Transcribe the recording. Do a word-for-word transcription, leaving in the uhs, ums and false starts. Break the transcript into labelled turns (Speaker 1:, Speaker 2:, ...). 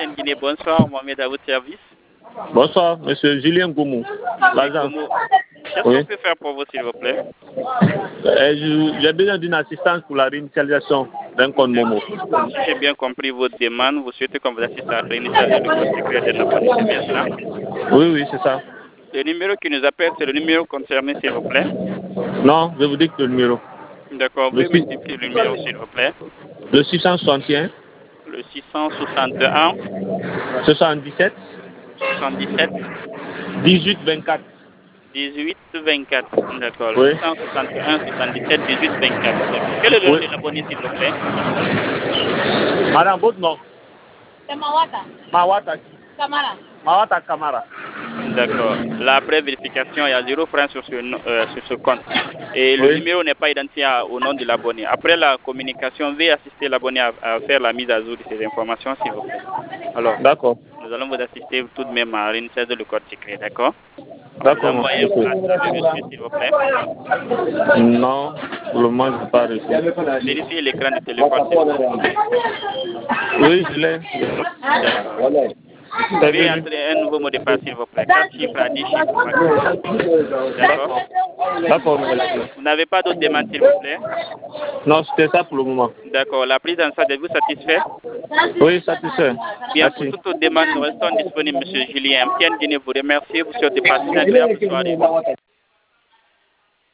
Speaker 1: Etienne Guinée, bonsoir, Mohamed à votre service.
Speaker 2: Bonsoir, monsieur Julien Goumou.
Speaker 1: Qu'est-ce
Speaker 2: Oui.
Speaker 1: qu'on peut faire pour vous, s'il vous plaît?
Speaker 2: Euh, je- J'ai besoin d'une assistance pour la réinitialisation d'un compte Momo.
Speaker 1: Si j'ai bien compris votre demande, vous souhaitez qu'on vous assiste à la réinitialisation du code secret de l'abonné, c'est bien cela?
Speaker 2: Oui, oui, c'est ça.
Speaker 1: Le numéro qui nous appelle, c'est le numéro concerné, s'il vous plaît.
Speaker 2: Non, je vous dicte le numéro.
Speaker 1: D'accord, vous
Speaker 2: Le
Speaker 1: pouvez
Speaker 2: six-
Speaker 1: multiplier le numéro, s'il vous plaît.
Speaker 2: Le six cent soixante et un,
Speaker 1: Le six cent soixante et un,
Speaker 2: soixante-dix-sept,
Speaker 1: soixante-dix-sept,
Speaker 2: dix-huit, vingt-quatre.
Speaker 1: dix-huit, vingt-quatre. D'accord, le
Speaker 2: Oui.
Speaker 1: six cent soixante et un, soixante-dix-sept, dix-huit, vingt-quatre. D'accord. Quel est le nom
Speaker 2: Oui.
Speaker 1: de l'abonné, s'il vous plaît?
Speaker 2: Madame, votre nom?
Speaker 3: C'est Mawata.
Speaker 2: Mawata.
Speaker 3: Kamara.
Speaker 2: Mawata Kamara.
Speaker 1: D'accord. La pré-vérification, il y a zéro franc sur ce, no- euh, sur ce compte. Et le
Speaker 2: Oui.
Speaker 1: numéro n'est pas identifié à- au nom de l'abonné. Après la communication, veuillez assister l'abonné à, à faire la mise à jour de ces informations, s'il vous plaît. Alors,
Speaker 2: D'accord.
Speaker 1: nous allons vous assister tout de même à réinitialiser le code secret, d'accord? Vous
Speaker 2: D'accord,
Speaker 1: envoyez un
Speaker 2: monsieur.
Speaker 1: flash, vous avez reçu, s'il vous plaît.
Speaker 2: Non, pour le moment, je n'ai pas reçu.
Speaker 1: Vérifiez l'écran du téléphone, s'il vous plaît.
Speaker 2: Oui, je l'ai.
Speaker 1: D'accord.
Speaker 2: C'est
Speaker 1: Veuillez
Speaker 2: venu.
Speaker 1: entrer un nouveau mot de passe, s'il vous plaît. quatre chiffres à dix chiffres maximum. D'accord.
Speaker 2: D'accord, monsieur.
Speaker 1: Vous n'avez pas d'autres demandes, s'il vous plaît?
Speaker 2: Non, c'était ça pour le moment.
Speaker 1: D'accord. La prise en charge, êtes-vous satisfait?
Speaker 2: Oui, satisfait.
Speaker 1: Bien, pour
Speaker 2: Merci.
Speaker 1: toute autre demande, nous restons disponibles, M. Julien. Etienne Guinée vous remercie. Vous souhaitez passer une agréable soirée.